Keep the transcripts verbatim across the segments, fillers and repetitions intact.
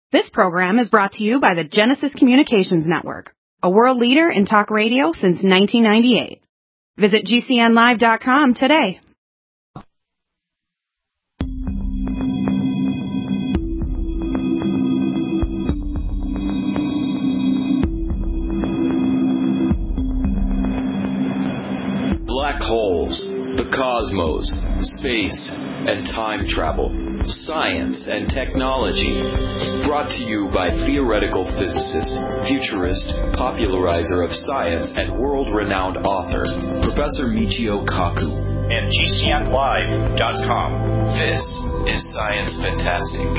This program is brought to you by the Genesis Communications Network, a world leader in talk radio since nineteen ninety-eight. Visit G C N live dot com today. Black holes, the cosmos, space, and time travel, science and technology. Brought to you by theoretical physicist, futurist, popularizer of science, and world-renowned author, Professor Michio Kaku. And G C N live dot com. This is Science Fantastic.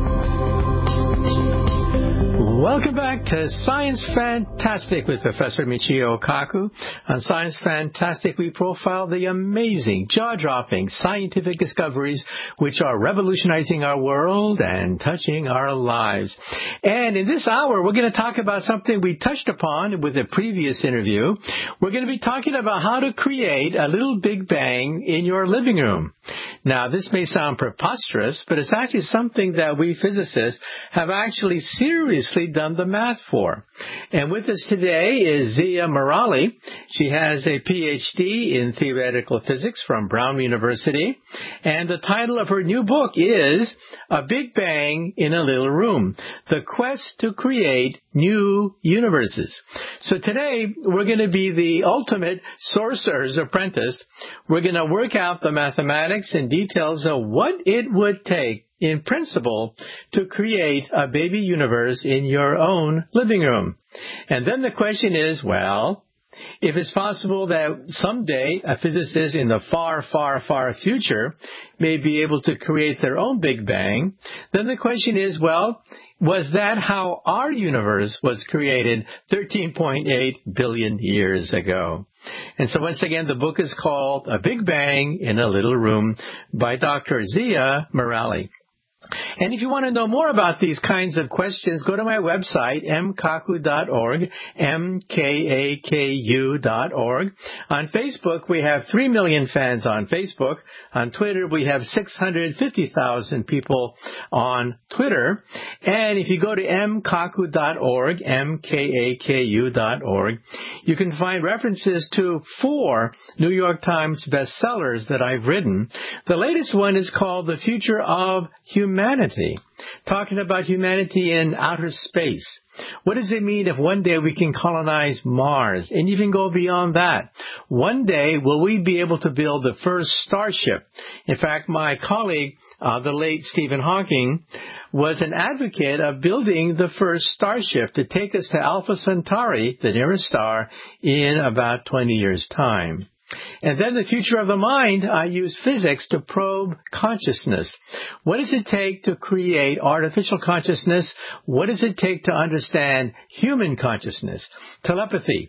Welcome back to Science Fantastic with Professor Michio Kaku. On Science Fantastic, we profile the amazing, jaw-dropping scientific discoveries which are revolutionizing our world and touching our lives. And in this hour, we're going to talk about something we touched upon with a previous interview. We're going to be talking about how to create a little Big Bang in your living room. Now, this may sound preposterous, but it's actually something that we physicists have actually seriously done the math for. And with us today is Zia Marali. She has a P H D in theoretical physics from Brown University. And the title of her new book is A Big Bang in a Little Room, The Quest to Create New Universes. So today, we're going to be the ultimate sorcerer's apprentice. We're going to work out the mathematics and details of what it would take, in principle, to create a baby universe in your own living room. And then the question is, well, if it's possible that someday a physicist in the far, far, far future may be able to create their own Big Bang, then the question is, well, was that how our universe was created thirteen point eight billion years ago? And so once again, the book is called A Big Bang in a Little Room by Doctor Zia Marali. And if you want to know more about these kinds of questions, go to my website, m kaku dot org, M K A K U dot org. On Facebook, we have three million fans on Facebook. On Twitter, we have six hundred fifty thousand people on Twitter. And if you go to m kaku dot org, M K A K U dot org, you can find references to four New York Times bestsellers that I've written. The latest one is called The Future of Humanity, talking about humanity in outer space. What does it mean if one day we can colonize Mars and even go beyond that? One day, will we be able to build the first starship? In fact, my colleague, uh, the late Stephen Hawking, was an advocate of building the first starship to take us to Alpha Centauri, the nearest star, in about twenty years' time. And then the future of the mind, I use physics to probe consciousness. What does it take to create artificial consciousness? What does it take to understand human consciousness? Telepathy,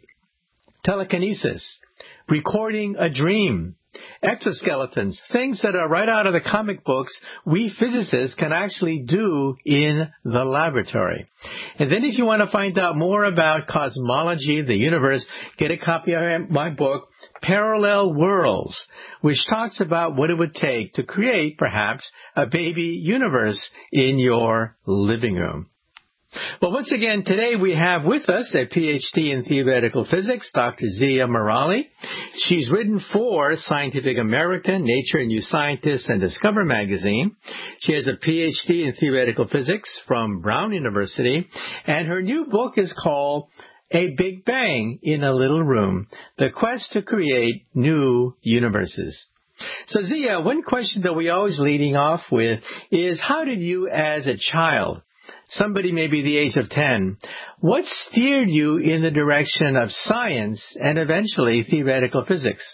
telekinesis, recording a dream, exoskeletons, things that are right out of the comic books we physicists can actually do in the laboratory. And then if you want to find out more about cosmology, the universe, get a copy of my book, Parallel Worlds, which talks about what it would take to create, perhaps, a baby universe in your living room. Well, once again, today we have with us a P H D in theoretical physics, Doctor Zia Marali. She's written for Scientific American, Nature, New Scientist, and Discover magazine. She has a P H D in theoretical physics from Brown University, and her new book is called A Big Bang in a Little Room, The Quest to Create New Universes. So, Zia, one question that we always leading off with is, how did you as a child, somebody maybe the age of ten, what steered you in the direction of science and eventually theoretical physics?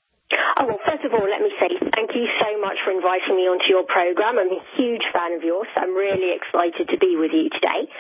Oh, well, first of all, let me say thank you so much for inviting me onto your program. I'm a huge fan of yours, so I'm really excited to be with you today.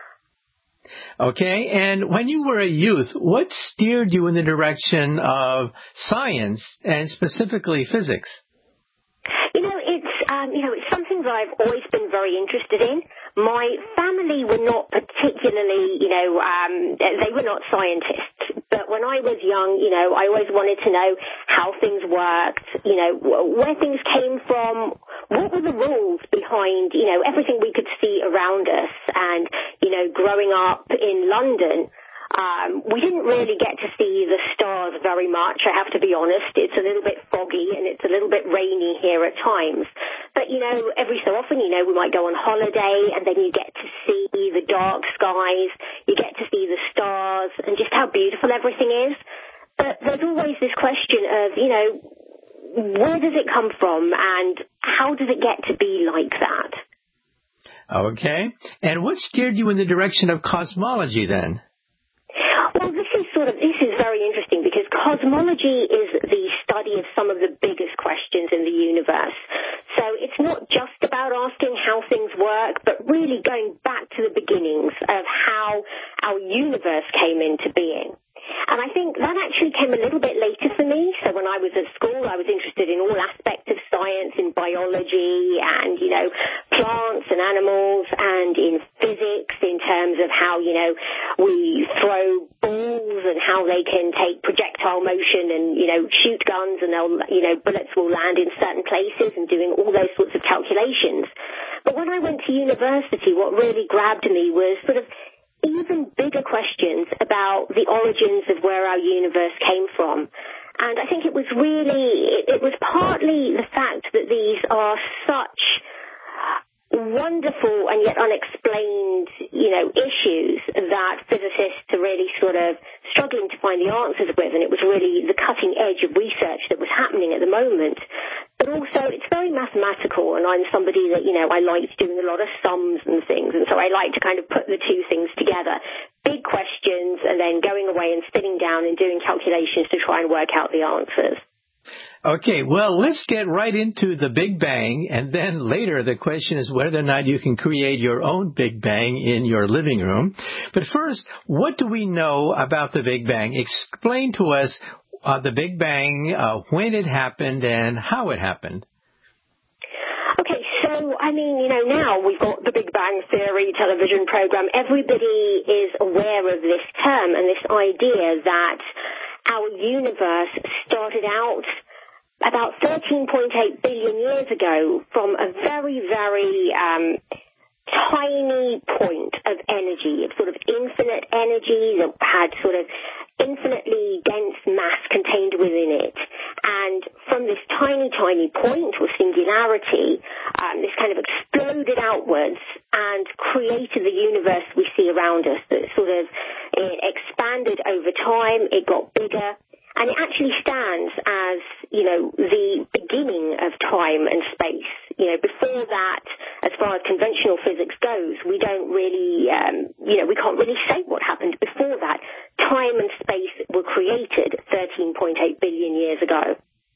Okay, and when you were a youth, what steered you in the direction of science and specifically physics? You know, it's um, you know, it's something that I've always been very interested in. My family were not particularly, you know, um, they were not scientists. But when I was young, you know, I always wanted to know how things worked, you know, where things came from, what were the rules behind, you know, everything we could see around us? And, you know, growing up in London, Um, we didn't really get to see the stars very much, I have to be honest. It's a little bit foggy and it's a little bit rainy here at times. But, you know, every so often, you know, we might go on holiday and then you get to see the dark skies, you get to see the stars and just how beautiful everything is. But there's always this question of, you know, where does it come from and how does it get to be like that? Okay. And what steered you in the direction of cosmology then? Well, this is sort of, this is very interesting because cosmology is the study of some of the biggest questions in the universe. So it's not just about asking how things work, but really going back to the beginnings of how our universe came into being. And I think that actually came a little bit later for me. So when I was at school, I was interested in all aspects of science, in biology and, you know, plants and animals and in physics in terms of how, you know, we throw balls and how they can take projectile motion and, you know, shoot guns and they'll, you know, bullets will land in certain places and doing all those sorts of calculations. But when I went to university, what really grabbed me was sort of even bigger questions about the origins of where our universe came from. And I think it was really, it, it was partly the fact that these are such wonderful and yet unexplained, you know, issues that physicists are really sort of struggling to find the answers with, and it was really the cutting edge of research that was happening at the moment. But also, it's very mathematical, and I'm somebody that, you know, I liked doing a lot of sums and things, and so I like to kind of put the two things together. Big questions, and then going away and sitting down and doing calculations to try and work out the answers. Okay, well, let's get right into the Big Bang, and then later the question is whether or not you can create your own Big Bang in your living room. But first, what do we know about the Big Bang? Explain to us uh, the Big Bang, uh, when it happened, and how it happened. Okay, so, I mean, you know, now we've got the Big Bang Theory television program. Everybody is aware of this term and this idea that our universe started out about thirteen point eight billion years ago from a very, very um, tiny point of energy, of sort of infinite energy that had sort of infinitely dense mass contained within it. And from this tiny, tiny point or singularity, um, this kind of exploded outwards and created the universe we see around us. That sort of it expanded over time, it got bigger. And it actually stands as, you know, the beginning of time and space. You know, before that, as far as conventional physics goes, we don't really, um, you know, we can't really say what happened before that. Time and space were created thirteen point eight billion years ago.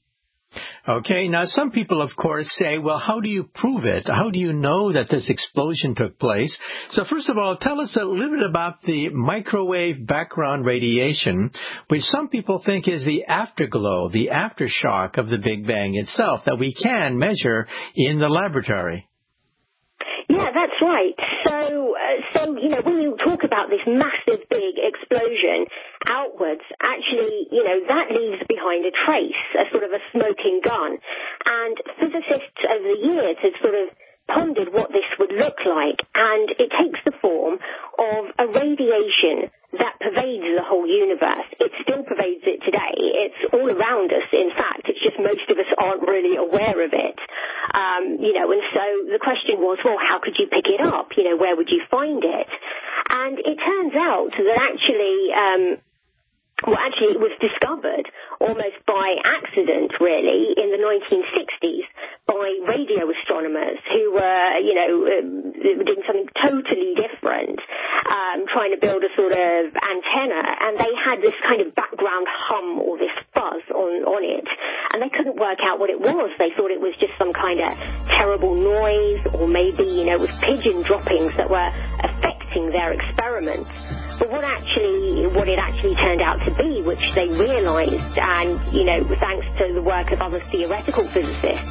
Okay, now some people, of course, say, well, how do you prove it? How do you know that this explosion took place? So first of all, tell us a little bit about the microwave background radiation, which some people think is the afterglow, the aftershock of the Big Bang itself that we can measure in the laboratory. Yeah, that's right. So, uh, so you know, when you talk about this massive, big explosion outwards, actually, you know, that leaves behind a trace, a sort of a smoking gun. And physicists over the years have sort of pondered what this would look like, and it takes the form of a radiation that pervades the whole universe. It still pervades it today. It's all around us, in fact. It's just most of us aren't really aware of it. Um, you know, and so the question was, well, how could you pick it up? You know, where would you find it? And it turns out that actually, um, well, actually it was discovered almost by accident, really, in the nineteen sixties by radio astronomers who were, you know, doing something totally different, um, trying to build a sort of antenna, and they had this kind of background hum or this fuzz on, on it, and they couldn't work out what it was. They thought it was just some kind of terrible noise, or maybe, you know, it was pigeon droppings that were affecting their experiments. But what actually, what it actually turned out to be, which they realized, and, you know, thanks to the work of other theoretical physicists,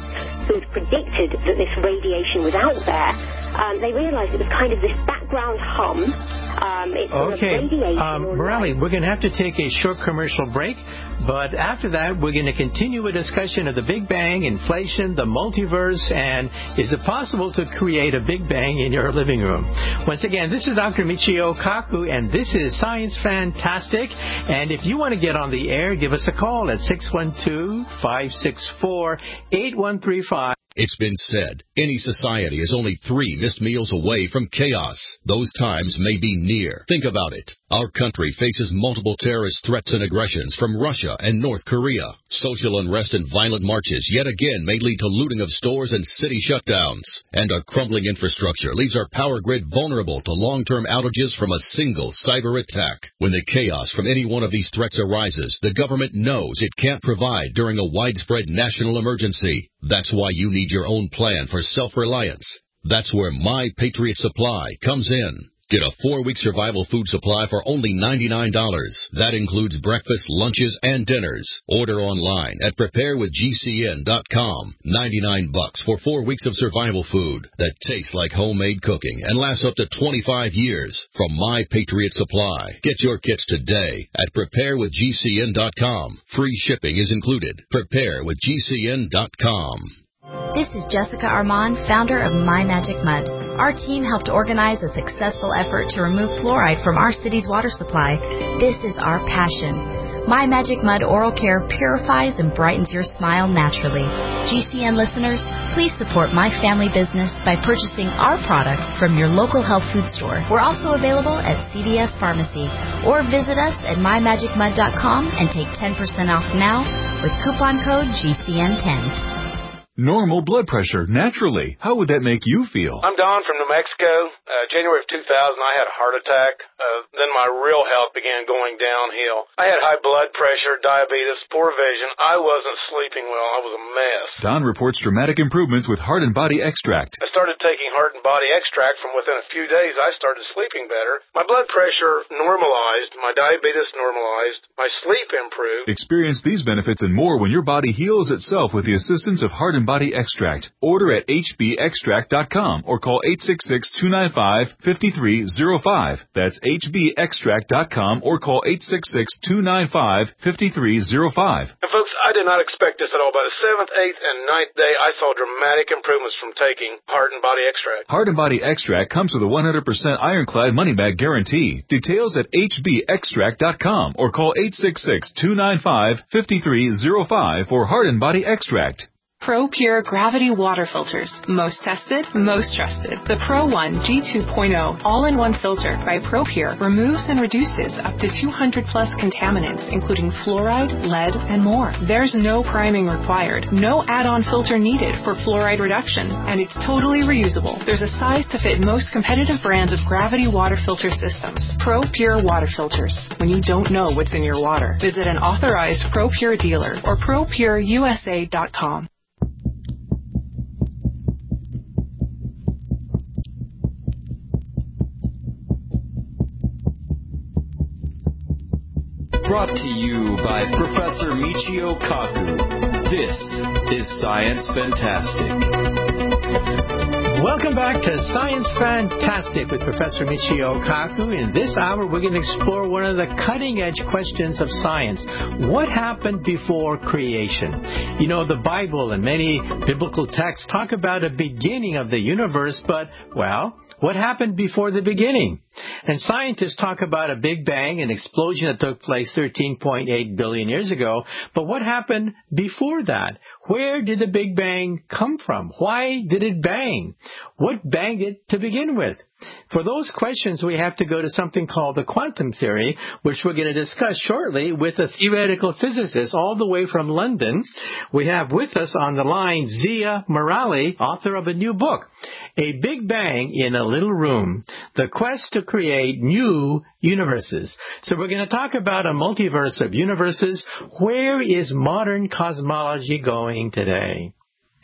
who had predicted that this radiation was out there, um, they realized it was kind of this background hum. Um, it's okay, radiation um, Morale, we're going to have to take a short commercial break, but after that, we're going to continue a discussion of the Big Bang, inflation, the multiverse, and is it possible to create a Big Bang in your living room? Once again, this is Doctor Michio Kaku, and this is Science Fantastic. And if you want to get on the air, give us a call at six one two, five six four, eight one three five. It's been said, any society is only three missed meals away from chaos. Those times may be near. Think about it. Our country faces multiple terrorist threats and aggressions from Russia and North Korea. Social unrest and violent marches yet again may lead to looting of stores and city shutdowns. And our crumbling infrastructure leaves our power grid vulnerable to long-term outages from a single cyber attack. When the chaos from any one of these threats arises, the government knows it can't provide during a widespread national emergency. That's why you need your own plan for self-reliance. That's where My Patriot Supply comes in. Get a four-week survival food supply for only ninety-nine dollars. That includes breakfast, lunches, and dinners. Order online at prepare with G C N dot com. ninety-nine bucks for four weeks of survival food that tastes like homemade cooking and lasts up to twenty-five years from My Patriot Supply. Get your kits today at prepare with G C N dot com. Free shipping is included. prepare with G C N dot com. This is Jessica Armand, founder of My Magic Mud. Our team helped organize a successful effort to remove fluoride from our city's water supply. This is our passion. My Magic Mud Oral Care purifies and brightens your smile naturally. G C N listeners, please support my family business by purchasing our product from your local health food store. We're also available at C V S Pharmacy, or visit us at my magic mud dot com and take ten percent off now with coupon code G C N ten. Normal blood pressure, naturally. How would that make you feel? I'm Don from New Mexico. Uh, January of two thousand, I had a heart attack. Uh, then my real health began going downhill. I had high blood pressure, diabetes, poor vision. I wasn't sleeping well. I was a mess. Don reports dramatic improvements with Heart and Body Extract. I started taking Heart and Body Extract. From within a few days, I started sleeping better. My blood pressure normalized. My diabetes normalized. My sleep improved. Experience these benefits and more when your body heals itself with the assistance of Heart and Body Extract. Order at H B extract dot com or call eight six six, two nine five, five three zero five. That's H B extract dot com or call eight six six, two nine five, five three zero five. And folks, I did not expect this at all. By the seventh, eighth, and ninth day, I saw dramatic improvements from taking Heart and Body Extract. Heart and Body Extract comes with a one hundred percent ironclad money-back guarantee. Details at H B extract dot com or call eight six six, two nine five, five three zero five for Heart and Body Extract. ProPure Gravity Water Filters. Most tested, most trusted. The Pro one G two point oh all-in-one filter by ProPure removes and reduces up to two hundred plus contaminants, including fluoride, lead, and more. There's no priming required, no add-on filter needed for fluoride reduction, and it's totally reusable. There's a size to fit most competitive brands of gravity water filter systems. ProPure Water Filters. When you don't know what's in your water, visit an authorized ProPure dealer or pro pure U S A dot com. Brought to you by Professor Michio Kaku. This is Science Fantastic. Welcome back to Science Fantastic with Professor Michio Kaku. In this hour, we're going to explore one of the cutting-edge questions of science. What happened before creation? You know, the Bible and many biblical texts talk about a beginning of the universe, but, well, what happened before the beginning? And scientists talk about a Big Bang, an explosion that took place thirteen point eight billion years ago. But what happened before that? Where did the Big Bang come from? Why did it bang? What banged it to begin with? For those questions, we have to go to something called the quantum theory, which we're going to discuss shortly with a theoretical physicist all the way from London. We have with us on the line Zia Morale, author of a new book, A Big Bang in a Little Room, The Quest to Create New Universes. So we're going to talk about a multiverse of universes. Where is modern cosmology going today?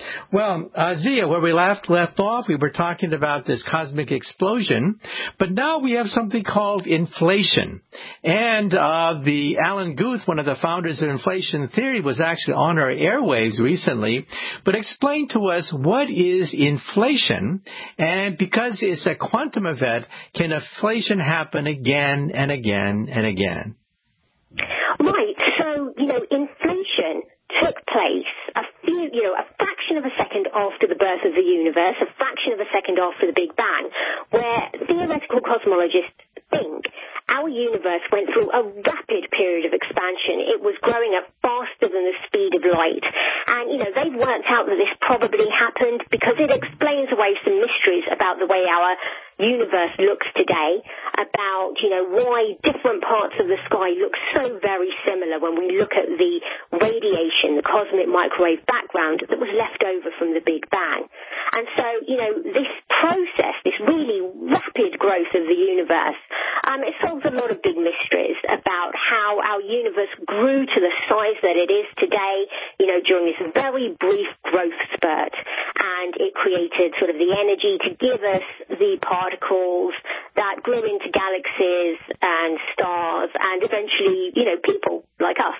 Well, uh, Zia, where we left left off, we were talking about this cosmic explosion, but now we have something called inflation. And uh, the Alan Guth, one of the founders of inflation theory, was actually on our airwaves recently. But explain to us, what is inflation? And because it's a quantum event, can inflation happen again and again and again? Right. So, you know, inflation took place a few, you know, a fraction of a second after the birth of the universe, a fraction of a second after the Big Bang, where theoretical cosmologists think our universe went through a rapid period of expansion. It was growing up faster than the speed of light. And, you know, they've worked out that this probably happened because it explains away some mysteries about the way our universe looks today, about, you know, why different parts of the sky look so very similar when we look at the radiation, the cosmic microwave background that was left over from the Big Bang. And so, you know, this process, this really rapid growth of the universe, um, it solves a lot of big mysteries about how our universe grew to the size that it is today, you know, during this very brief growth spurt. And it created sort of the energy to give us the particles that grew into galaxies and stars and eventually, you know, people like us.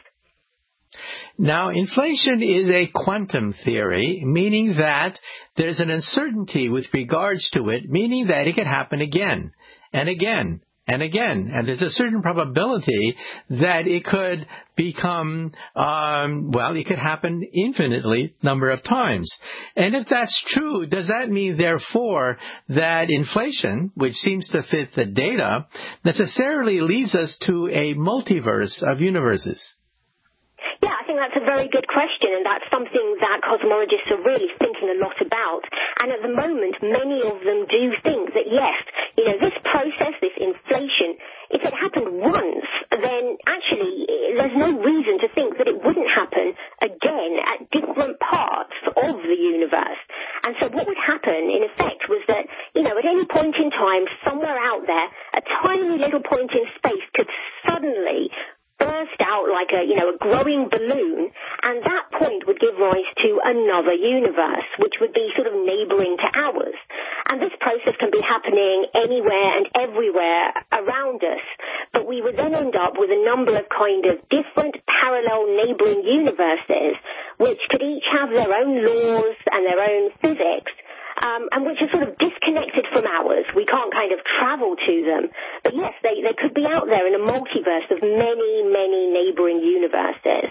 Now, inflation is a quantum theory, meaning that there's an uncertainty with regards to it, meaning that it could happen again and again and again. And there's a certain probability that it could become, um, well, it could happen infinitely number of times. And if that's true, does that mean, therefore, that inflation, which seems to fit the data, necessarily leads us to a multiverse of universes? Yeah, I think that's a very good question, and that's something that cosmologists are really thinking a lot about. And at the moment, many of them do think that, yes, you know, this process, this inflation, if it happened once, then actually there's no reason to think that it wouldn't happen again at different parts of the universe. And so what would happen, in effect, was that, you know, at any point in time, somewhere out there, a tiny little point in space could suddenly burst out like a, you know, a growing balloon, and that point would give rise to another universe, which would be sort of neighboring to ours. And this process can be happening anywhere and everywhere around us, but we would then end up with a number of kind of different parallel neighboring universes, which could each have their own laws and their own physics, Um, and which are sort of disconnected from ours. We can't kind of travel to them. But yes, they, they could be out there in a multiverse of many, many neighboring universes.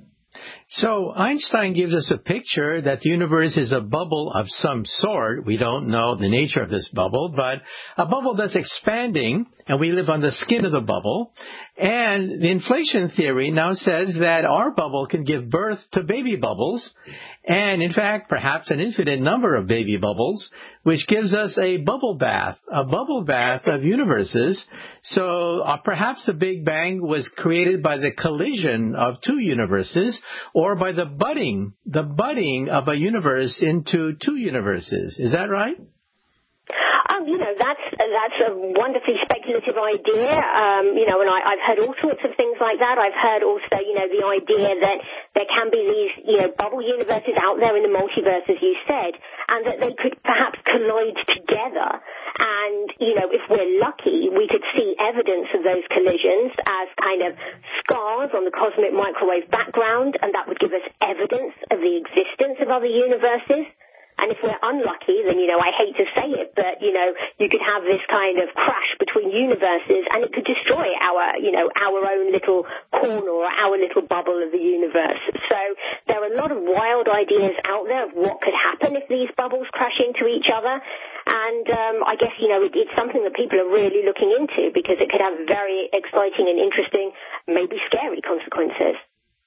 So Einstein gives us a picture that the universe is a bubble of some sort. We don't know the nature of this bubble, but a bubble that's expanding, and we live on the skin of the bubble. And the inflation theory now says that our bubble can give birth to baby bubbles, and in fact, perhaps an infinite number of baby bubbles, which gives us a bubble bath, a bubble bath of universes. So uh, perhaps the Big Bang was created by the collision of two universes, or by the budding, the budding of a universe into two universes. Is that right? Um, you know, that's that's a wonderfully speculative idea, um, you know, and I, I've heard all sorts of things like that. I've heard also, you know, the idea that there can be these, you know, bubble universes out there in the multiverse, as you said, and that they could perhaps collide together. And, you know, if we're lucky, we could see evidence of those collisions as kind of scars on the cosmic microwave background, and that would give us evidence of the existence of other universes. And if we're unlucky, then, you know, I hate to say it, but, you know, you could have this kind of crash between universes and it could destroy our, you know, our own little corner or our little bubble of the universe. So there are a lot of wild ideas out there of what could happen if these bubbles crash into each other. And um, I guess, you know, it, it's something that people are really looking into because it could have very exciting and interesting, maybe scary consequences.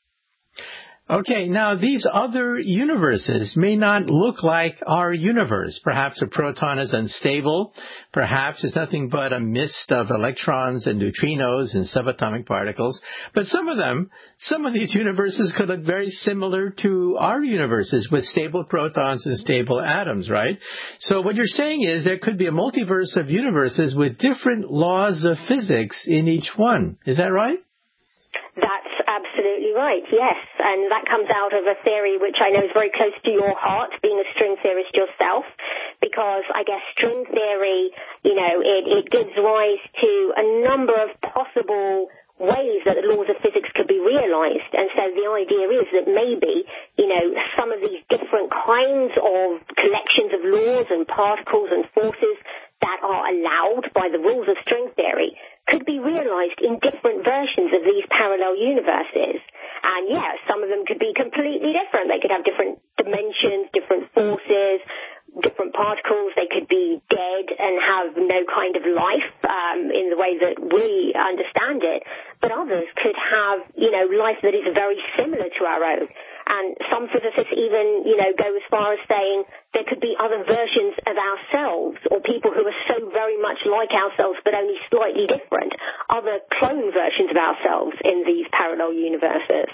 Okay, now these other universes may not look like our universe. Perhaps a proton is unstable. Perhaps it's nothing but a mist of electrons and neutrinos and subatomic particles. But some of them, some of these universes could look very similar to our universes with stable protons and stable atoms, right? So what you're saying is there could be a multiverse of universes with different laws of physics in each one. Is that right? That's absolutely right, yes. And that comes out of a theory which I know is very close to your heart, being a string theorist yourself, because I guess string theory, you know, it, it gives rise to a number of possible ways that the laws of physics could be realized. And so the idea is that maybe, you know, some of these different kinds of collections of laws and particles and forces that are allowed by the rules of string theory could be realized in different versions of these parallel universes. And yeah, some of them could be completely different. They could have different dimensions, different forces, different particles. They could be dead and have no kind of life um, in the way that we understand it. But others could have, you know, life that is very similar to our own. And some physicists even, you know, go as far as saying there could be other versions of ourselves, or people who are so very much like ourselves but only slightly different, other clone versions of ourselves in these parallel universes.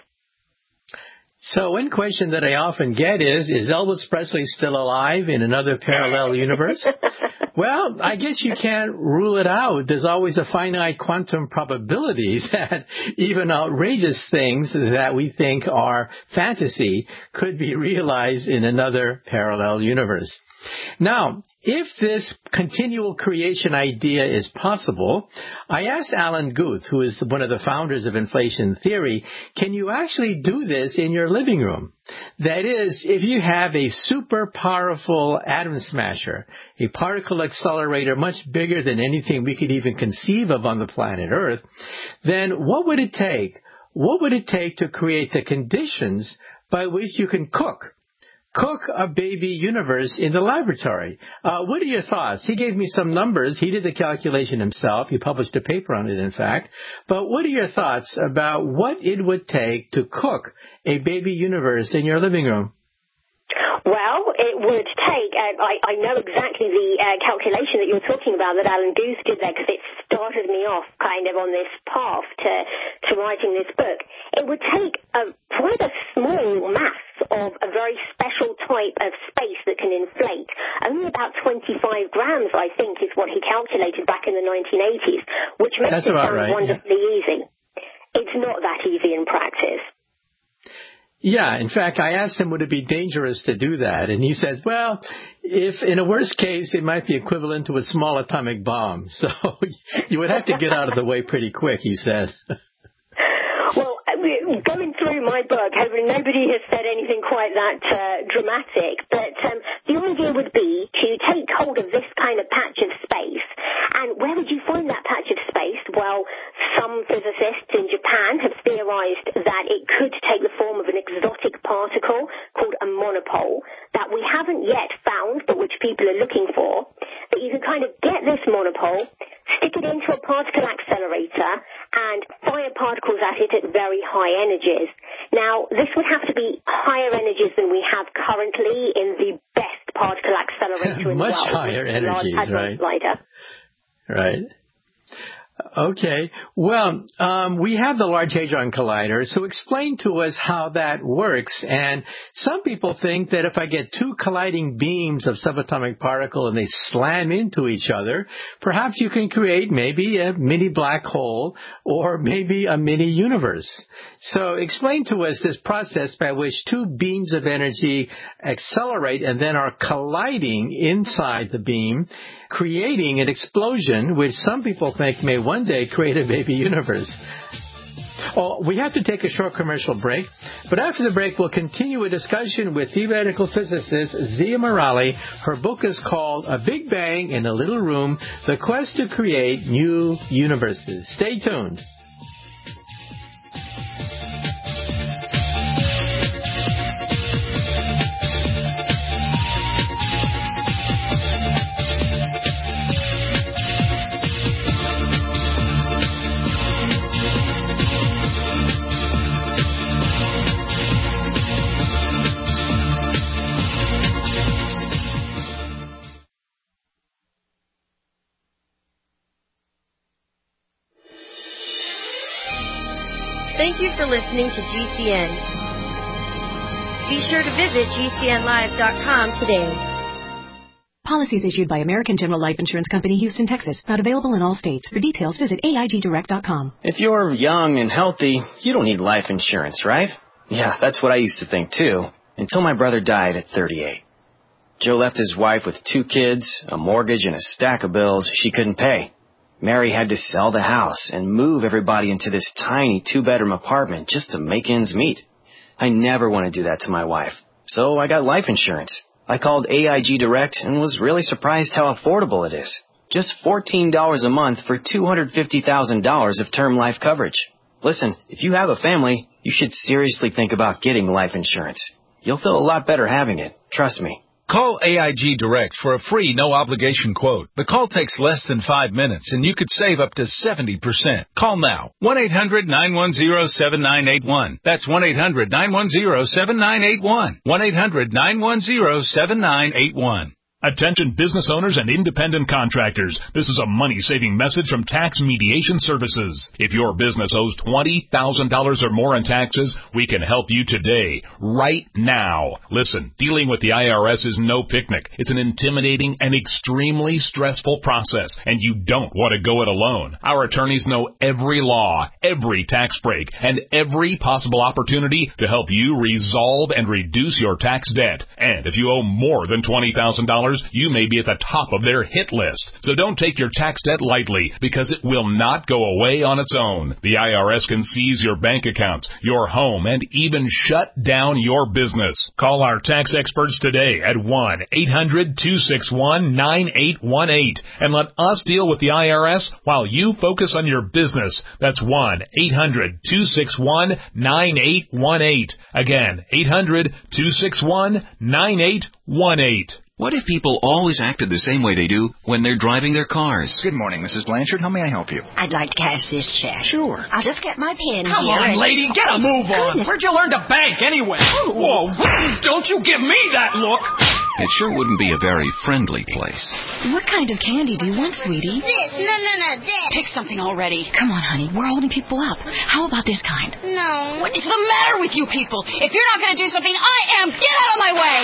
So one question that I often get is, is Elvis Presley still alive in another parallel universe? Well, I guess you can't rule it out. There's always a finite quantum probability that even outrageous things that we think are fantasy could be realized in another parallel universe. Now, if this continual creation idea is possible, I asked Alan Guth, who is one of the founders of inflation theory, can you actually do this in your living room? That is, if you have a super powerful atom smasher, a particle accelerator much bigger than anything we could even conceive of on the planet Earth, then what would it take? What would it take to create the conditions by which you can cook? Cook a baby universe in the laboratory. Uh, what are your thoughts? He gave me some numbers. He did the calculation himself. He published a paper on it, in fact. But what are your thoughts about what it would take to cook a baby universe in your living room? Well, it would take, uh, I, I know exactly the uh, calculation that you're talking about that Alan Guth did there, because it started me off kind of on this path to, to writing this book. It would take a, quite a small mass of a very special type of space that can inflate. Only about twenty-five grams, I think, is what he calculated back in the nineteen eighties, which makes That's it about sound right, wonderfully yeah. easy. It's not that easy in practice. Yeah, in fact, I asked him, would it be dangerous to do that? And he said, well, if in a worst case, it might be equivalent to a small atomic bomb. So you would have to get out of the way pretty quick, he said. Well, going through my book, nobody has said anything quite that uh, dramatic, but um, the idea would be to take hold of this kind of patch of space. And where would you find that patch of space? Well, some physicists in Japan have theorized that it could take the form of an exotic particle called a monopole that we haven't yet found, but which people are looking for. But you can kind of get this monopole, stick it into a particle accelerator, and fire particles at it at very high energies. Now, this would have to be higher energies than we have currently in the best particle accelerator in the world. Much higher energies, right? Lighter. Right. Okay. Well, um, we have the Large Hadron Collider, so explain to us how that works. And some people think that if I get two colliding beams of subatomic particle and they slam into each other, perhaps you can create maybe a mini black hole or maybe a mini universe. So explain to us this process by which two beams of energy accelerate and then are colliding inside the beam, creating an explosion, which some people think may one day create a baby universe. Oh, we have to take a short commercial break, but after the break, we'll continue a discussion with theoretical physicist Zia Morali. Her book is called A Big Bang in a Little Room, The Quest to Create New Universes. Stay tuned. Thank you for listening to G C N. Be sure to visit G C N live dot com today. Policies issued by American General Life Insurance Company, Houston, Texas. Not available in all states. For details, visit A I G direct dot com. If you're young and healthy, you don't need life insurance, right? Yeah, that's what I used to think, too, until my brother died at thirty-eight. Joe left his wife with two kids, a mortgage, and a stack of bills she couldn't pay. Mary had to sell the house and move everybody into this tiny two-bedroom apartment just to make ends meet. I never want to do that to my wife, so I got life insurance. I called A I G Direct and was really surprised how affordable it is. Just fourteen dollars a month for two hundred fifty thousand dollars of term life coverage. Listen, if you have a family, you should seriously think about getting life insurance. You'll feel a lot better having it, trust me. Call A I G Direct for a free, no-obligation quote. The call takes less than five minutes, and you could save up to seventy percent. Call now. one eight hundred nine one zero seven nine eight one. That's one eight hundred nine one zero seven nine eight one. one eight hundred nine one zero seven nine eight one. Attention business owners and independent contractors. This is a money-saving message from Tax Mediation Services. If your business owes twenty thousand dollars or more in taxes, we can help you today, right now. Listen, dealing with the I R S is no picnic. It's an intimidating and extremely stressful process, and you don't want to go it alone. Our attorneys know every law, every tax break, and every possible opportunity to help you resolve and reduce your tax debt. And if you owe more than twenty thousand dollars, you may be at the top of their hit list. So don't take your tax debt lightly, because it will not go away on its own. The I R S can seize your bank accounts, your home, and even shut down your business. Call our tax experts today at one eight hundred two six one nine eight one eight and let us deal with the I R S while you focus on your business. That's one eight hundred two six one nine eight one eight. Again, eight hundred two six one nine eight one eight. What if people always acted the same way they do when they're driving their cars? Good morning, Missus Blanchard. How may I help you? I'd like to cash this check. Sure. I'll just get my pen Come here. on, and... lady. Get a move on. Goodness. Where'd you learn to bank anyway? Whoa. Don't you give me that look. It sure wouldn't be a very friendly place. What kind of candy do you want, sweetie? This. No, no, no, this. Pick something already. Come on, honey. We're holding people up. How about this kind? No. What is the matter with you people? If you're not going to do something, I am. Get out of my way.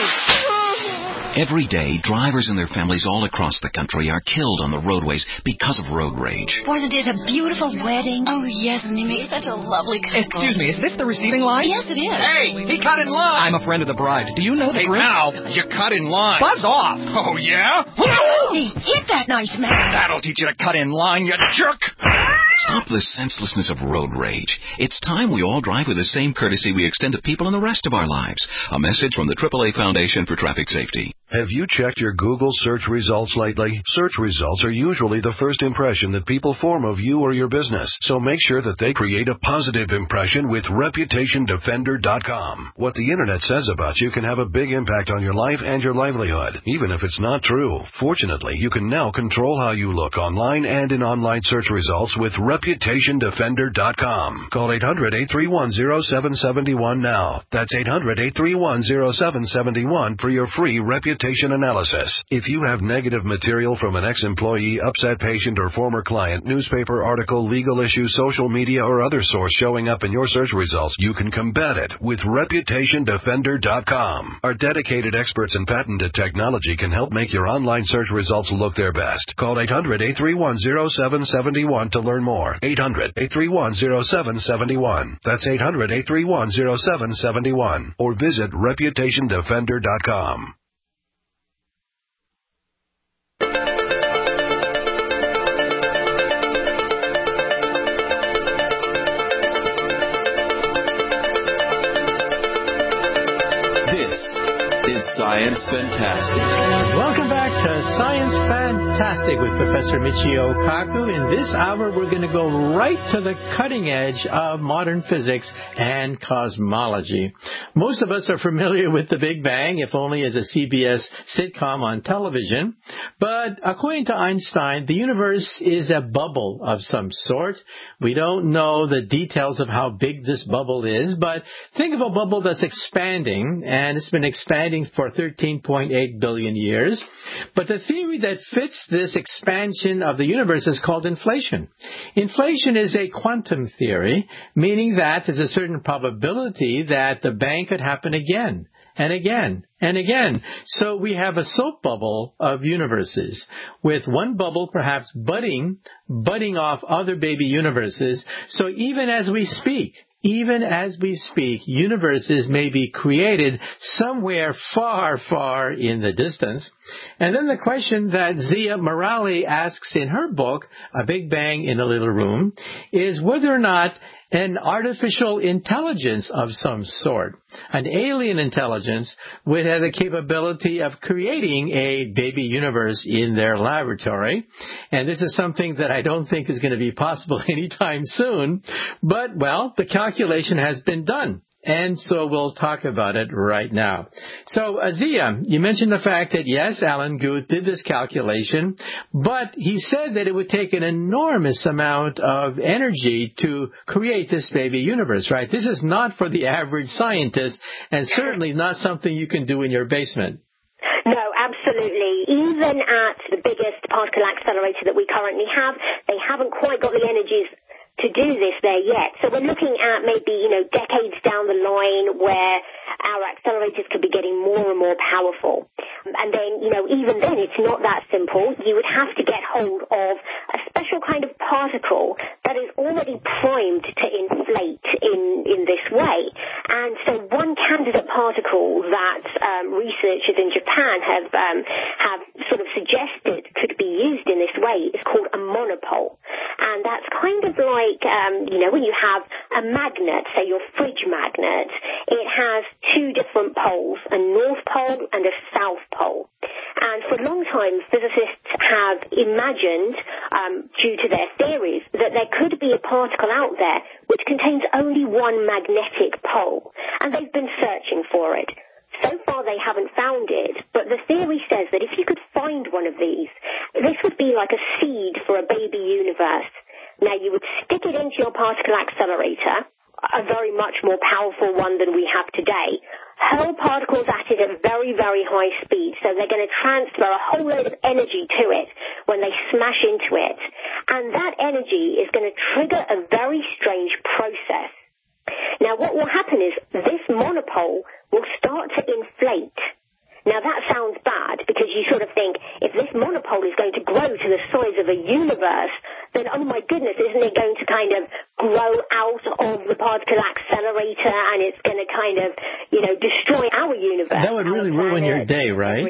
Every day, drivers and their families all across the country are killed on the roadways because of road rage. Wasn't it a beautiful wedding? Oh, yes, and they made such a lovely couple. Excuse me, is this the receiving line? Yes, it is. Hey, he cut in line. I'm a friend of the bride. Do you know the Hey, group? Al, you cut in line. Buzz off. Oh, yeah? He hit that nice man. That'll teach you to cut in line, you jerk. Stop the senselessness of road rage. It's time we all drive with the same courtesy we extend to people in the rest of our lives. A message from the triple A Foundation for Traffic Safety. Have you checked your Google search results lately? Search results are usually the first impression that people form of you or your business, so make sure that they create a positive impression with reputation defender dot com. What the Internet says about you can have a big impact on your life and your livelihood, even if it's not true. Fortunately, you can now control how you look online and in online search results with reputation defender dot com. Call eight hundred eight three one zero seven seven one now. That's eight hundred eight three one zero seven seven one for your free reputation analysis. If you have negative material from an ex-employee, upset patient, or former client, newspaper article, legal issue, social media, or other source showing up in your search results, you can combat it with reputation defender dot com. Our dedicated experts in patented technology can help make your online search results look their best. Call eight hundred eight three one zero seven seven one to learn more. eight hundred eight three one zero seven seven one. That's eight hundred eight three one zero seven seven one. Or visit reputation defender dot com. Science Fantastic. Welcome back to Science Fantastic with Professor Michio Kaku. In this hour, we're going to go right to the cutting edge of modern physics and cosmology. Most of us are familiar with the Big Bang, if only as a C B S sitcom on television. But according to Einstein, the universe is a bubble of some sort. We don't know the details of how big this bubble is, but think of a bubble that's expanding, and it's been expanding for thirteen point eight billion years. But the theory that fits this expansion of the universe is called inflation. Inflation is a quantum theory, meaning that there's a certain probability that the bang could happen again. and again and again. So we have a soap bubble of universes, with one bubble perhaps budding, budding off other baby universes. So even as we speak, Even as we speak, universes may be created somewhere far, far in the distance. And then the question that Zia Morali asks in her book, A Big Bang in a Little Room, is whether or not an artificial intelligence of some sort, an alien intelligence, would have the capability of creating a baby universe in their laboratory. And this is something that I don't think is going to be possible anytime soon. But, well, the calculation has been done. And so we'll talk about it right now. So, Azia, you mentioned the fact that, yes, Alan Guth did this calculation, but he said that it would take an enormous amount of energy to create this baby universe, right? This is not for the average scientist, and certainly not something you can do in your basement. No, absolutely. Even at the biggest particle accelerator that we currently have, they haven't quite got the energies to do this there yet. So we're looking at maybe, you know, decades down the line where our accelerators could be getting more and more powerful. And then, you know, even then it's not that simple. You would have to get hold of a special kind of particle that is already primed to inflate in, in this way. And so one candidate particle that um, researchers in Japan have, um, have sort of suggested could be used in this way is called a monopole. And that's kind of like, um, you know, when you have a magnet, say your fridge magnet, it has two different poles, a north pole and a south pole. And for a long time, physicists have imagined, um, due to their theories, that there could be a particle out there which contains only one magnetic pole. And they've been searching for it. So far they haven't found it, but the theory says that if you could find one of these, this would be like a seed for a baby universe. Now you would stick it into your particle accelerator, a very much more powerful one than we have today, hurl particles at it at very, very high speed, so they're going to transfer a whole load of energy to it when they smash into it. And that energy is going to trigger a very strange process. Now what will happen is this monopole will start to inflate. Now that sounds bad because you sort of think if this monopole is going to grow to the size of a universe, then oh my goodness, isn't it going to kind of grow out of the particle accelerator and it's going to kind of, you know, destroy our universe? That would really ruin your day, right?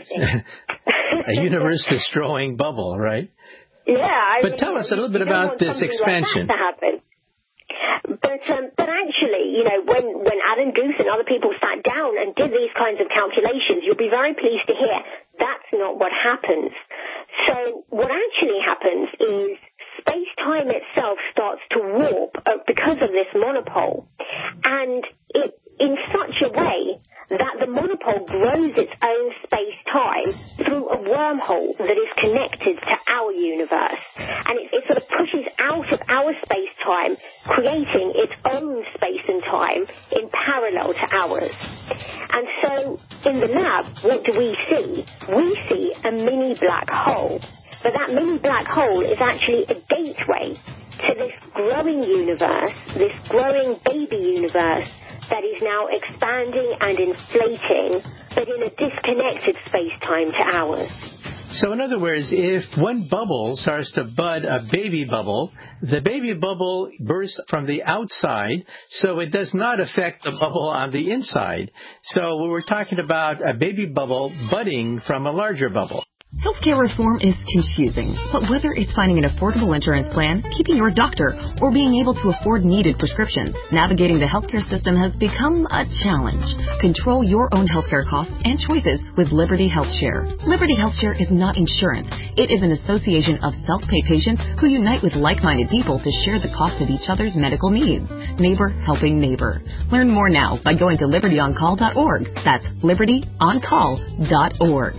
A universe-destroying bubble, right? Yeah. I but mean, tell us a little bit about this expansion. Like that to happen. But um, but actually, you know, when, when Alan Guth and other people sat down and did these kinds of calculations, you'll be very pleased to hear that's not what happens. So what actually happens is space-time itself starts to warp uh, because of this monopole, and it in such a way that the monopole grows its own space-time through a wormhole that is connected to our universe. And it, it sort of pushes out of our space-time, creating its own space and time in parallel to ours. And so in the lab, what do we see? We see a mini black hole. But that mini black hole is actually a gateway to this growing universe, this growing baby universe, that is now expanding and inflating, but in a disconnected space-time to ours. So in other words, if one bubble starts to bud a baby bubble, the baby bubble bursts from the outside, so it does not affect the bubble on the inside. So we were talking about a baby bubble budding from a larger bubble. Healthcare reform is confusing, but whether it's finding an affordable insurance plan, keeping your doctor, or being able to afford needed prescriptions, navigating the healthcare system has become a challenge. Control your own healthcare costs and choices with Liberty HealthShare. Liberty HealthShare is not insurance. It is an association of self-pay patients who unite with like-minded people to share the cost of each other's medical needs. Neighbor helping neighbor. Learn more now by going to liberty on call dot org. That's liberty on call dot org.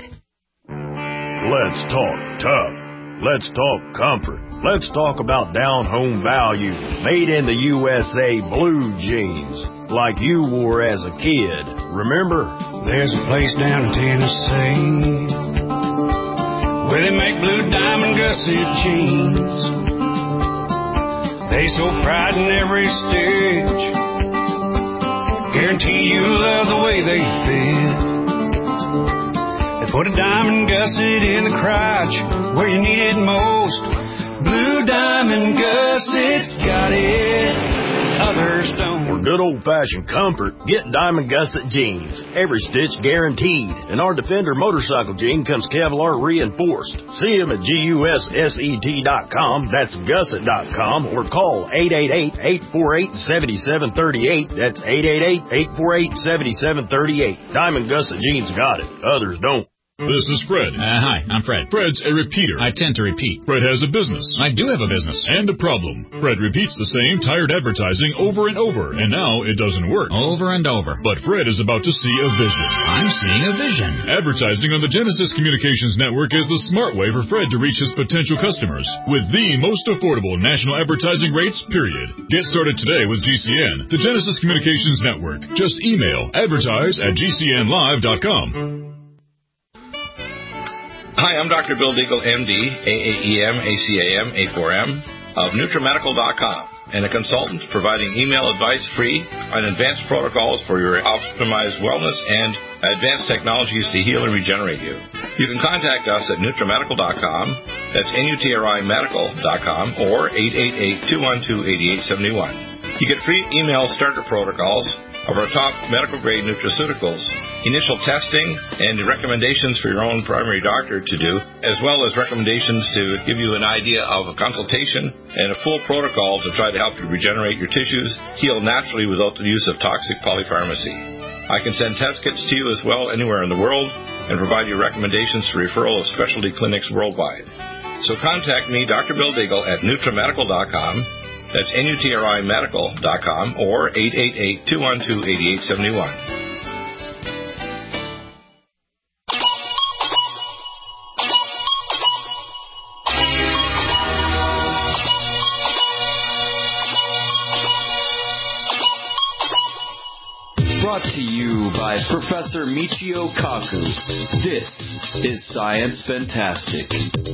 Let's talk tough. Let's talk comfort. Let's talk about down-home value, made in the U S A blue jeans, like you wore as a kid. Remember? There's a place down in Tennessee where they make blue diamond gusset jeans. They show pride in every stitch, Guarantee you'll love the way they fit. They put a diamond gusset in the crotch where you need it most. Blue Diamond Gusset's got it, others don't. For good old-fashioned comfort, get Diamond Gusset jeans. Every stitch guaranteed. And our Defender motorcycle jean comes Kevlar reinforced. See them at G U S S E T dot com, that's gusset dot com, or call eight eight eight, eight four eight, seven seven three eight. That's eight eight eight, eight four eight, seven seven three eight. Diamond Gusset jeans got it, others don't. This is Fred. Uh, hi, I'm Fred. Fred's a repeater. I tend to repeat. Fred has a business. I do have a business. And a problem. Fred repeats the same tired advertising over and over, and now it doesn't work. Over and over. But Fred is about to see a vision. I'm seeing a vision. Advertising on the Genesis Communications Network is the smart way for Fred to reach his potential customers with the most affordable national advertising rates, period. Get started today with G C N, the Genesis Communications Network. Just email advertise at G C N live dot com. Hi, I'm Doctor Bill Deagle, M D, A A E M, A C A M, A four M, of NutriMedical dot com, and a consultant providing email advice free on advanced protocols for your optimized wellness and advanced technologies to heal and regenerate you. You can contact us at NutriMedical dot com, that's N U T R I Medical dot com, or eight eight eight, two one two, eight eight seven one. You get free email starter protocols of our top medical-grade nutraceuticals, initial testing, and recommendations for your own primary doctor to do, as well as recommendations to give you an idea of a consultation and a full protocol to try to help you regenerate your tissues, heal naturally without the use of toxic polypharmacy. I can send test kits to you as well anywhere in the world and provide you recommendations for referral of specialty clinics worldwide. So contact me, Doctor Bill Deagle, at NutriMedical dot com. That's N U T R I Medical dot com, or eight eight eight, two one two, eight eight seven one. Brought to you by Professor Michio Kaku. This is Science Fantastic.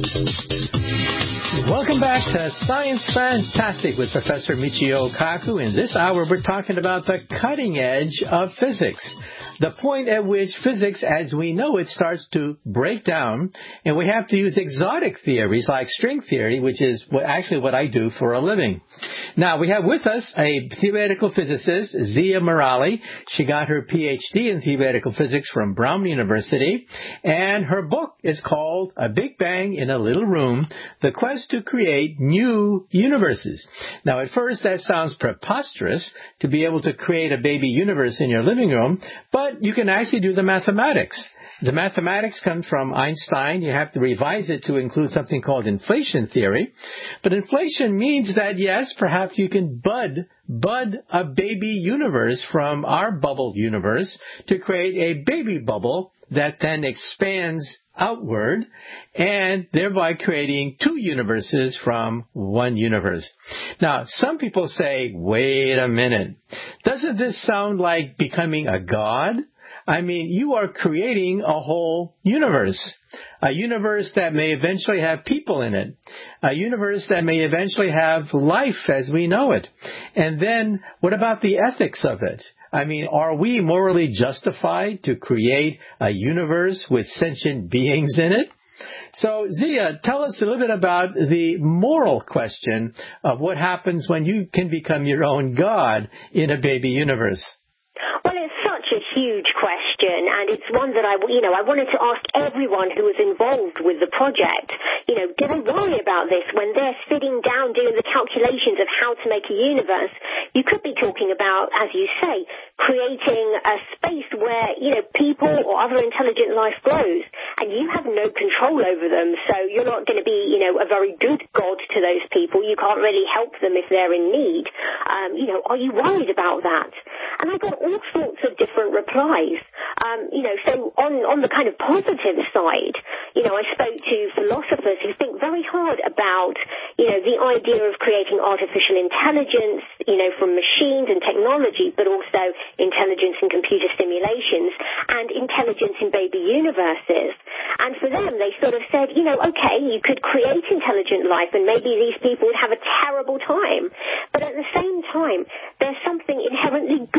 Welcome back to Science Fantastic with Professor Michio Kaku. In this hour, we're talking about the cutting edge of physics. The point at which physics, as we know it, starts to break down, and we have to use exotic theories like string theory, which is what, actually what I do for a living. Now, we have with us a theoretical physicist, Zia Murali. She got her P H D in theoretical physics from Brown University, and her book is called A Big Bang in a Little Room, The Quest to Create New Universes. Now, at first, that sounds preposterous to be able to create a baby universe in your living room, but you can actually do the mathematics. The mathematics comes from Einstein. You have to revise it to include something called inflation theory. But inflation means that, yes, perhaps you can bud, bud a baby universe from our bubble universe to create a baby bubble that then expands outward, and thereby creating two universes from one universe. Now, some people say, wait a minute, doesn't this sound like becoming a god? I mean, you are creating a whole universe, a universe that may eventually have people in it, a universe that may eventually have life as we know it. And then what about the ethics of it? I mean, are we morally justified to create a universe with sentient beings in it? So, Zia, tell us a little bit about the moral question of what happens when you can become your own god in a baby universe. Well, it's such a huge question, and it's one that I, you know, I wanted to ask everyone who was involved with the project. You know, do they worry about this when they're sitting down doing the calculations of how to make a universe? You could be talking about, as you say, creating a space where, you know, people or other intelligent life grows, and you have no control over them, so you're not going to be, you know, a very good god to those people. You can't really help them if they're in need. Um, you know, are you worried about that? And I got all sorts of different replies. Um, you know, so on, on the kind of positive side, you know, I spoke to philosophers who think very hard about, you know, the idea of creating artificial intelligence, you know, from machines and technology, but also intelligence in computer simulations and intelligence in baby universes. And for them, they sort of said, you know, okay, you could create intelligent life and maybe these people would have a terrible time. But at the same time, there's something inherently good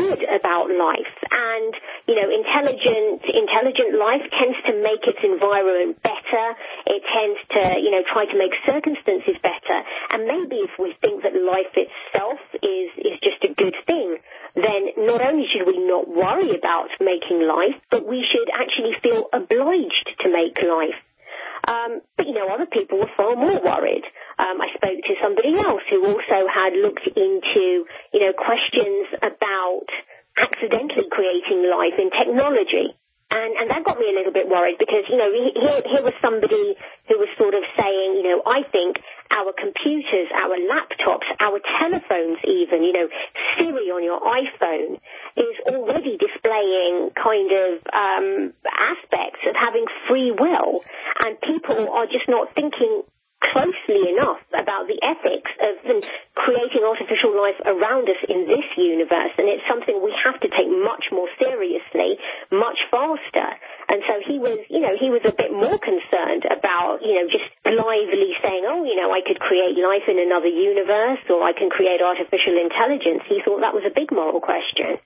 good about life. And, you know, intelligent, intelligent life tends to make its environment better. It tends to, you know, try to make circumstances better. And maybe if we think that life itself is, is just a good thing, then not only should we not worry about making life, but we should actually feel obliged to make life. Um, but, you know, other people were far more worried. Um, I spoke to somebody else who also had looked into, you know, questions about accidentally creating life in technology. And, and that got me a little bit worried because, you know, here, here was somebody who was sort of saying, you know, I think our computers, our laptops, our telephones even, you know, Siri on your iPhone is already displaying kind of um, aspects of having free will. And people are just not thinking closely enough about the ethics of creating artificial life around us in this universe, and it's something we have to take much more seriously, much faster. And so he was, you know, he was a bit more concerned about, you know, just blithely saying, oh, you know, I could create life in another universe, or I can create artificial intelligence. He thought that was a big moral question.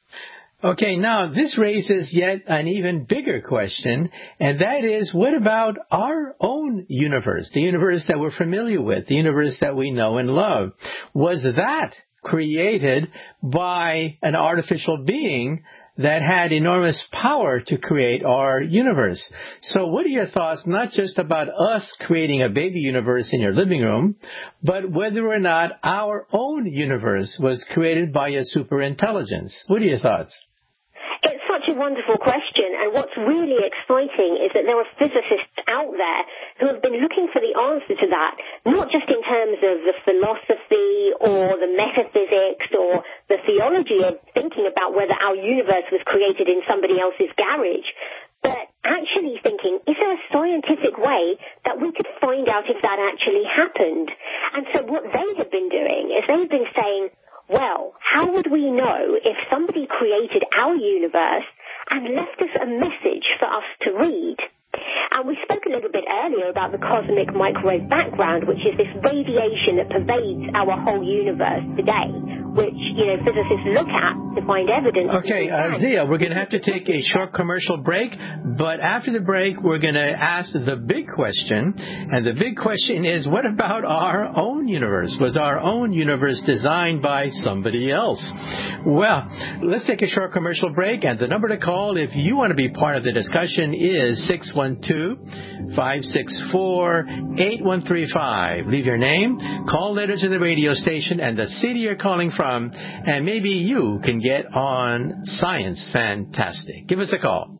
Okay, now this raises yet an even bigger question, and that is, what about our own universe, the universe that we're familiar with, the universe that we know and love? Was that created by an artificial being that had enormous power to create our universe? So what are your thoughts, not just about us creating a baby universe in your living room, but whether or not our own universe was created by a superintelligence? What are your thoughts? It's such a wonderful question, and what's really exciting is that there are physicists out there who have been looking for the answer to that, not just in terms of the philosophy or the metaphysics or the theology of thinking about whether our universe was created in somebody else's garage, but actually thinking, is there a scientific way that we could find out if that actually happened? And so what they have been doing is they've been saying, well, how would we know if somebody created our universe and left us a message for us to read? And we spoke a little bit earlier about the cosmic microwave background, which is this radiation that pervades our whole universe today, which, you know, physicists look at to find evidence. Okay, uh, Zia, we're going to have to take a short commercial break, but after the break, we're going to ask the big question, and the big question is, what about our own universe? Was our own universe designed by somebody else? Well, let's take a short commercial break, and the number to call if you want to be part of the discussion is six one two, five six four, eight one three five. Leave your name, call letter to the radio station, and the city you're calling from, and maybe you can get on Science Fantastic. Give us a call.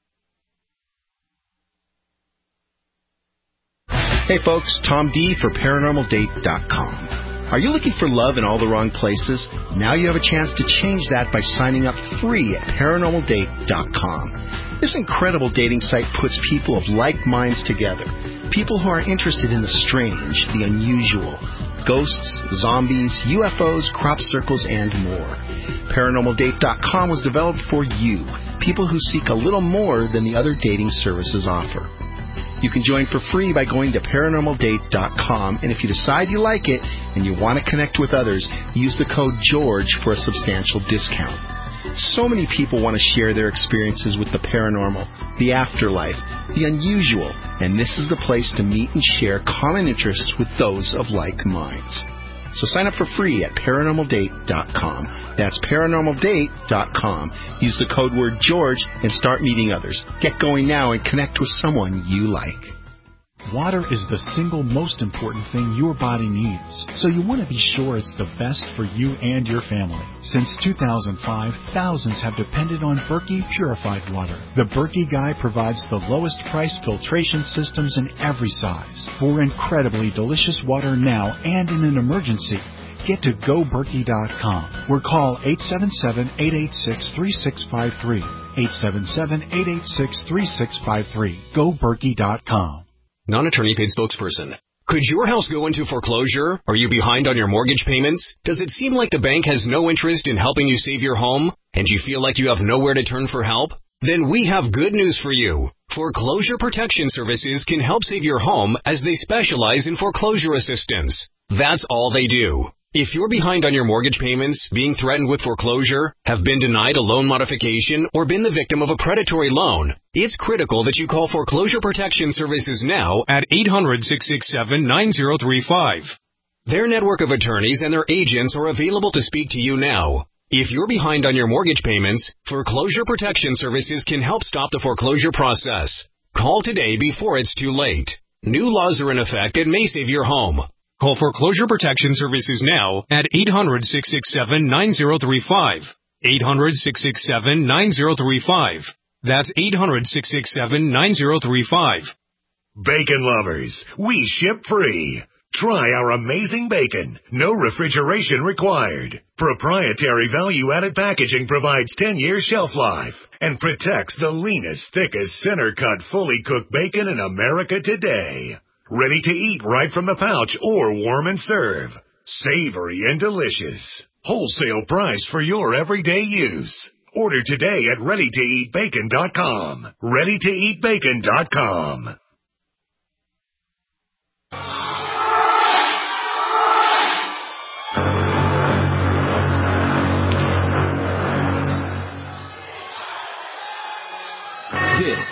Hey folks, Tom D for paranormal date dot com. Are you looking for love in all the wrong places? Now you have a chance to change that by signing up free at paranormal date dot com. This incredible dating site puts people of like minds together. People who are interested in the strange, the unusual, ghosts, zombies, U F Os, crop circles, and more. paranormal date dot com was developed for you, people who seek a little more than the other dating services offer. You can join for free by going to paranormal date dot com, and if you decide you like it and you want to connect with others, use the code GEORGE for a substantial discount. So many people want to share their experiences with the paranormal, the afterlife, the unusual, and this is the place to meet and share common interests with those of like minds. So sign up for free at paranormal date dot com. That's paranormal date dot com. Use the code word GEORGE and start meeting others. Get going now and connect with someone you like. Water is the single most important thing your body needs, so you want to be sure it's the best for you and your family. Since two thousand five, thousands have depended on Berkey purified water. The Berkey Guy provides the lowest price filtration systems in every size for incredibly delicious water now and in an emergency. Get to go berkey dot com or call eight seven seven, eight eight six, three six five three. eight seven seven, eight eight six, three six five three. go berkey dot com. Non-attorney paid spokesperson. Could your house go into foreclosure? Are you behind on your mortgage payments? Does it seem like the bank has no interest in helping you save your home? And you feel like you have nowhere to turn for help? Then we have good news for you. Foreclosure Protection Services can help save your home as they specialize in foreclosure assistance. That's all they do. If you're behind on your mortgage payments, being threatened with foreclosure, have been denied a loan modification, or been the victim of a predatory loan, it's critical that you call Foreclosure Protection Services now at eight hundred, six six seven, nine zero three five. Their network of attorneys and their agents are available to speak to you now. If you're behind on your mortgage payments, Foreclosure Protection Services can help stop the foreclosure process. Call today before it's too late. New laws are in effect and may save your home. Call Foreclosure Protection Services now at eight hundred, six six seven, nine zero three five. eight hundred, six six seven, nine zero three five. That's eight hundred, six six seven, nine zero three five. Bacon lovers, we ship free. Try our amazing bacon. No refrigeration required. Proprietary value-added packaging provides ten years shelf life and protects the leanest, thickest, center-cut, fully cooked bacon in America today. Ready to eat right from the pouch or warm and serve. Savory and delicious. Wholesale price for your everyday use. Order today at ready to eat bacon dot com. ready to eat bacon dot com. This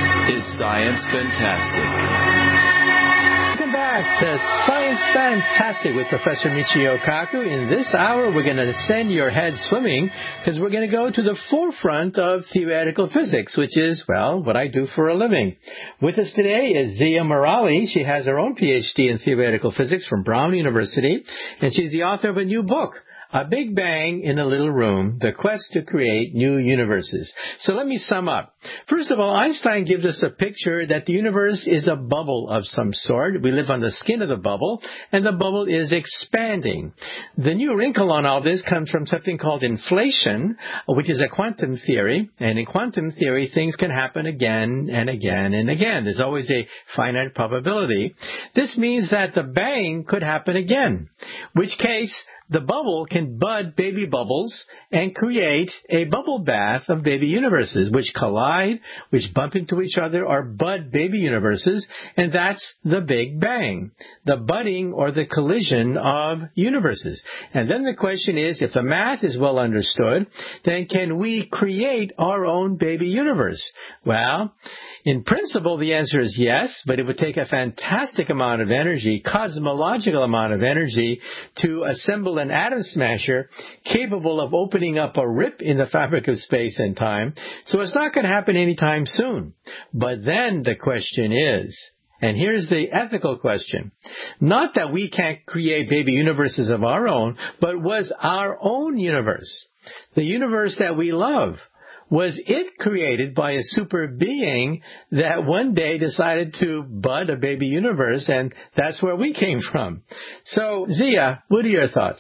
is Science Fantastic. Welcome back to Science Fantastic with Professor Michio Kaku. In this hour, we're going to send your head swimming because we're going to go to the forefront of theoretical physics, which is, well, what I do for a living. With us today is Zia Morali. She has her own P H D in theoretical physics from Brown University, and she's the author of a new book, A Big Bang in a Little Room, The Quest to Create New Universes. So let me sum up. First of all, Einstein gives us a picture that the universe is a bubble of some sort. We live on the skin of the bubble, and the bubble is expanding. The new wrinkle on all this comes from something called inflation, which is a quantum theory. And in quantum theory, things can happen again and again and again. There's always a finite probability. This means that the bang could happen again, which case the bubble can bud baby bubbles and create a bubble bath of baby universes, which collide, which bump into each other, or bud baby universes, and that's the Big Bang, the budding or the collision of universes. And then the question is, if the math is well understood, then can we create our own baby universe? Well, in principle, the answer is yes, but it would take a fantastic amount of energy, cosmological amount of energy, to assemble an atom smasher capable of opening up a rip in the fabric of space and time. So it's not going to happen anytime soon. But then the question is, and here's the ethical question, not that we can't create baby universes of our own, but was our own universe, the universe that we love, was it created by a super being that one day decided to bud a baby universe, and that's where we came from? So, Zia, what are your thoughts?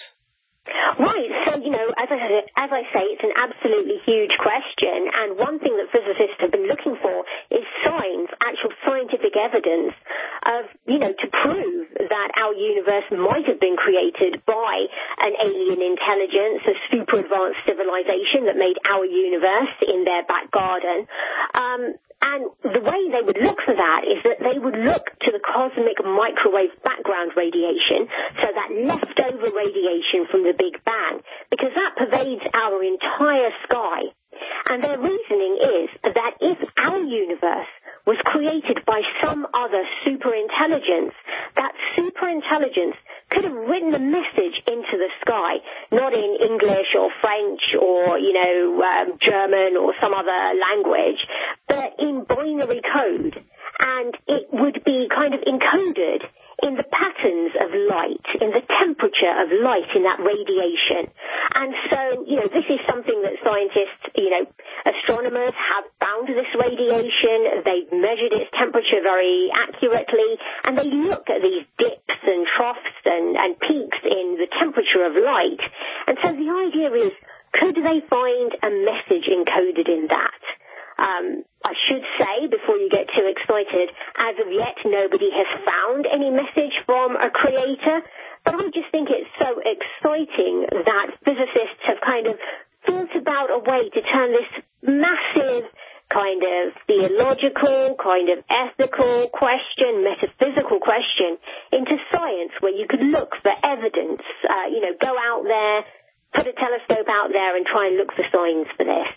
Right, so, you know, as I, as I say, it's an absolutely huge question, and one thing that physicists have been looking for is signs, actual scientific evidence of, you know, to prove that our universe might have been created by an alien intelligence, a super advanced civilization that made our universe in their back garden. Um, And the way they would look for that is that they would look to the cosmic microwave background radiation, so that leftover radiation from the Big Bang, because that pervades our entire sky. And their reasoning is that if our universe was created by some other superintelligence, that superintelligence could have written a message into the sky, not in English or French or, you know, um, German or some other language, but in binary code. And it would be kind of encoded in the patterns of light, in the temperature of light in that radiation. And so, you know, this is something that scientists, you know, astronomers have found this radiation. They've measured its temperature very accurately, and they look at these dips and troughs and, and peaks in the temperature of light. And so the idea is, could they find a message encoded in that? Um, I should say, before you get too excited, as of yet, nobody has found any message from a creator, but I just think it's so exciting that physicists have kind of thought about a way to turn this massive kind of theological, kind of ethical question, metaphysical question into science, where you could look for evidence, uh, you know, go out there, put a telescope out there and try and look for signs for this.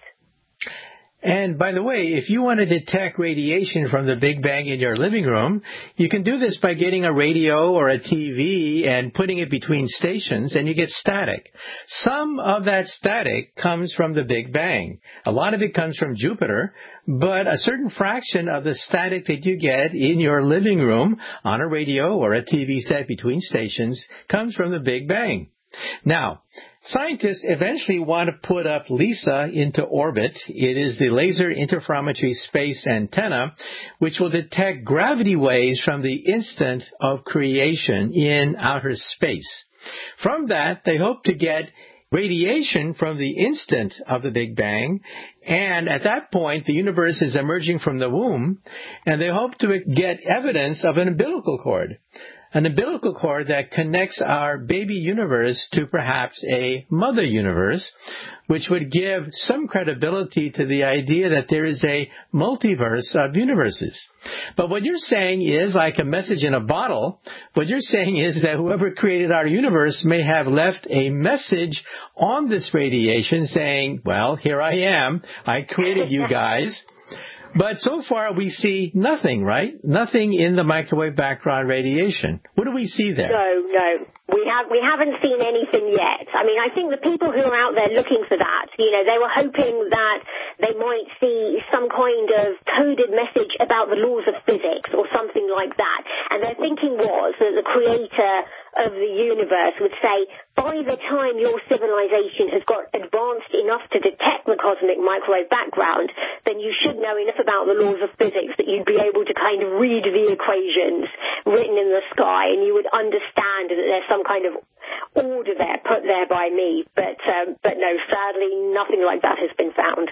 And by the way, if you want to detect radiation from the Big Bang in your living room, you can do this by getting a radio or a T V and putting it between stations, and you get static. Some of that static comes from the Big Bang. A lot of it comes from Jupiter, but a certain fraction of the static that you get in your living room on a radio or a T V set between stations comes from the Big Bang. Now, scientists eventually want to put up LISA into orbit. It is the Laser Interferometry Space Antenna, which will detect gravity waves from the instant of creation in outer space. From that, they hope to get radiation from the instant of the Big Bang, and at that point, the universe is emerging from the womb, and they hope to get evidence of an umbilical cord. An umbilical cord that connects our baby universe to perhaps a mother universe, which would give some credibility to the idea that there is a multiverse of universes. But what you're saying is, like a message in a bottle, what you're saying is that whoever created our universe may have left a message on this radiation saying, well, here I am, I created you guys. But so far we see nothing, right? Nothing in the microwave background radiation. What do we see there? No, no. We have we haven't seen anything yet. I mean, I think the people who are out there looking for that, you know, they were hoping that they might see some kind of coded message about the laws of physics or something like that. And their thinking was that the creator of the universe would say, by the time your civilization has got advanced enough to detect the cosmic microwave background, then you should know enough about the laws of physics that you'd be able to kind of read the equations written in the sky, and you would understand that there's some kind of order there put there by me. But um, but no, sadly, nothing like that has been found.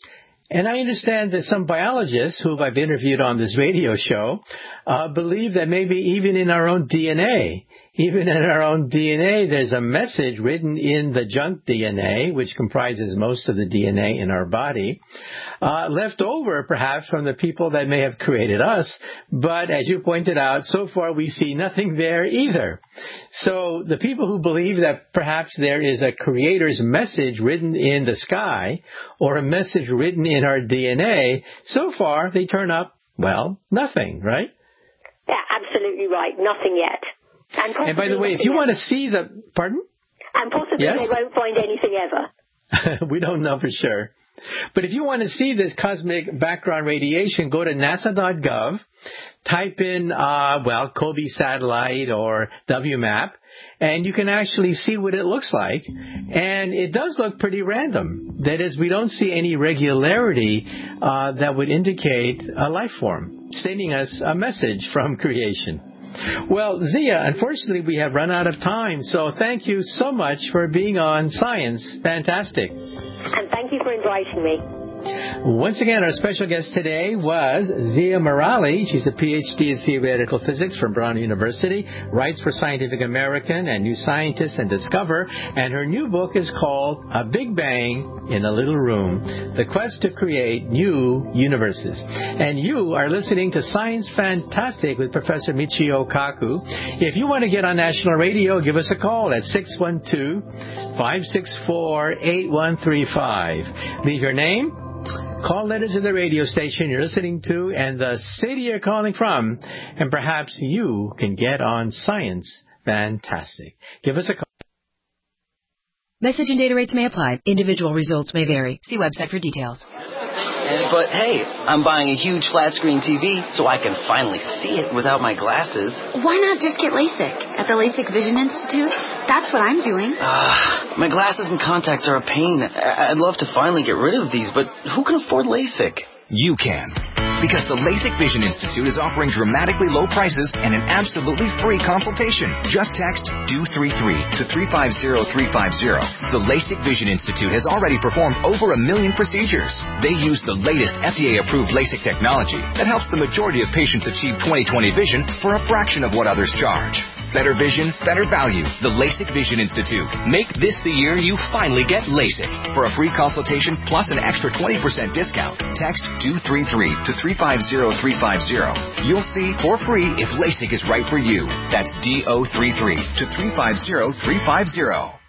And I understand that some biologists who I've interviewed on this radio show uh, believe that maybe even in our own D N A, even in our own D N A, there's a message written in the junk D N A, which comprises most of the D N A in our body, uh, left over perhaps from the people that may have created us. But as you pointed out, so far we see nothing there either. So the people who believe that perhaps there is a creator's message written in the sky or a message written in our D N A, so far they turn up, well, nothing, right? Yeah, absolutely right. Nothing yet. And, and by the way, if you want to see the... Pardon? And possibly yes? They won't find anything ever. We don't know for sure. But if you want to see this cosmic background radiation, go to nasa dot gov, type in, uh, well, COBE satellite or W MAP, and you can actually see what it looks like. And it does look pretty random. That is, we don't see any regularity uh, that would indicate a life form, sending us a message from creation. Well, Zia, unfortunately, we have run out of time, so thank you so much for being on Science Fantastic. And thank you for inviting me. Once again, our special guest today was Zia Marali. She's a P H D in theoretical physics from Brown University, writes for Scientific American and New Scientist and Discover, and her new book is called A Big Bang in a Little Room, The Quest to Create New Universes. And you are listening to Science Fantastic with Professor Michio Kaku. If you want to get on national radio, give us a call at six one two, five six four, eight one three five. Leave your name, call letters to the radio station you're listening to, and the city you're calling from, and perhaps you can get on Science Fantastic. Give us a call. Message and data rates may apply. Individual results may vary. See website for details. But hey, I'm buying a huge flat screen T V so I can finally see it without my glasses. Why not just get LASIK at the LASIK Vision Institute? That's what I'm doing. Uh, my glasses and contacts are a pain. I'd love to finally get rid of these, but who can afford LASIK? You can. Because the LASIK Vision Institute is offering dramatically low prices and an absolutely free consultation. Just text D O three three to three five zero three five zero. The LASIK Vision Institute has already performed over a million procedures. They use the latest F D A-approved LASIK technology that helps the majority of patients achieve twenty twenty vision for a fraction of what others charge. Better vision, better value. The LASIK Vision Institute. Make this the year you finally get LASIK. For a free consultation plus an extra twenty percent discount, text two three three to three five zero three five zero. You'll see for free if LASIK is right for you. That's D O three three to three five zero three five zero.